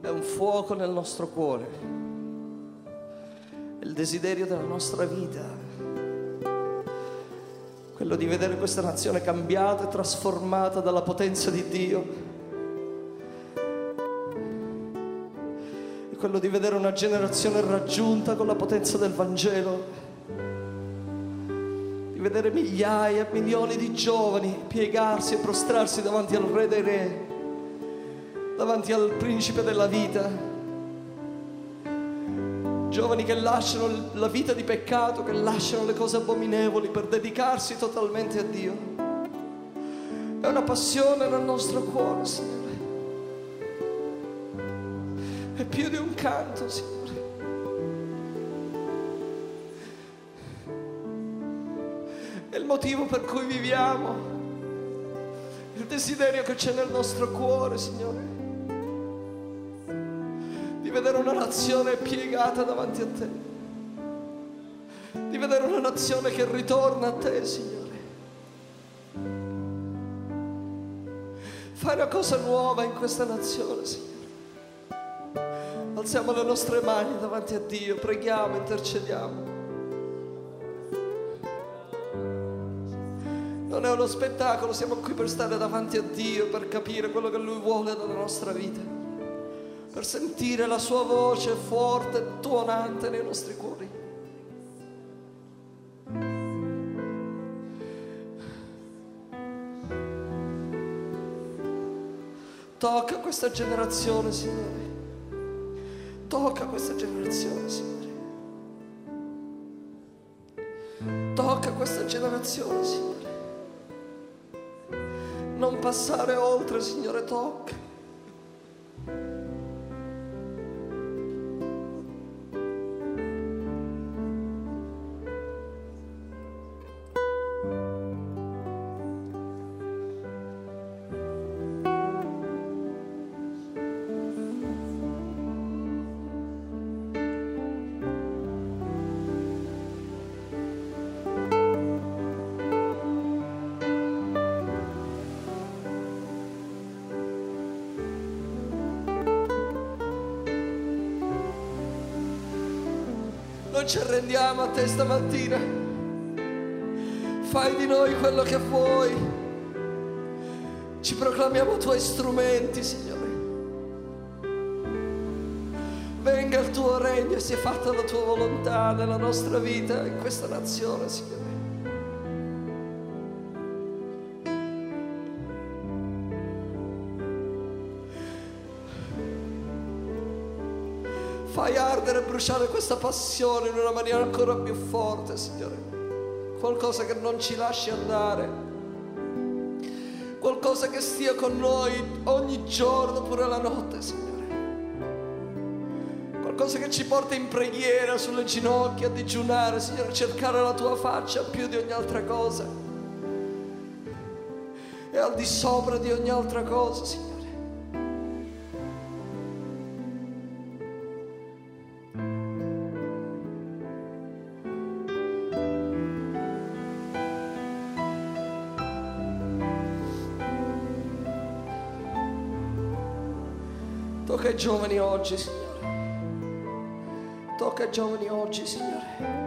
è un fuoco nel nostro cuore, è il desiderio della nostra vita, quello di vedere questa nazione cambiata e trasformata dalla potenza di Dio, è quello di vedere una generazione raggiunta con la potenza del Vangelo, di vedere migliaia, milioni di giovani piegarsi e prostrarsi davanti al Re dei Re, davanti al Principe della vita, giovani che lasciano la vita di peccato, che lasciano le cose abominevoli per dedicarsi totalmente a Dio. È una passione nel nostro cuore, Signore, è più di un canto, Signore, è il motivo per cui viviamo, il desiderio che c'è nel nostro cuore, Signore, di vedere una nazione piegata davanti a Te, di vedere una nazione che ritorna a Te, Signore. Fai una cosa nuova in questa nazione, Signore. Alziamo le nostre mani davanti a Dio, preghiamo, intercediamo. Non è uno spettacolo, siamo qui per stare davanti a Dio, per capire quello che Lui vuole dalla nostra vita, per sentire la Sua voce forte e tuonante nei nostri cuori. Tocca questa generazione, Signore. Tocca questa generazione, Signore. Tocca questa generazione, Signore. Non passare oltre, Signore, tocca. Noi ci arrendiamo a Te stamattina. Fai di noi quello che vuoi. Ci proclamiamo Tuoi strumenti, Signore. Venga il Tuo regno e sia fatta la Tua volontà nella nostra vita, in questa nazione, Signore. Fai ardere e bruciare questa passione in una maniera ancora più forte, Signore. Qualcosa che non ci lasci andare, qualcosa che stia con noi ogni giorno, pure la notte, Signore. Qualcosa che ci porta in preghiera, sulle ginocchia, a digiunare, Signore, a cercare la Tua faccia più di ogni altra cosa e al di sopra di ogni altra cosa, Signore. Tocca ai giovani oggi, Signore. Tocca ai giovani oggi, Signore.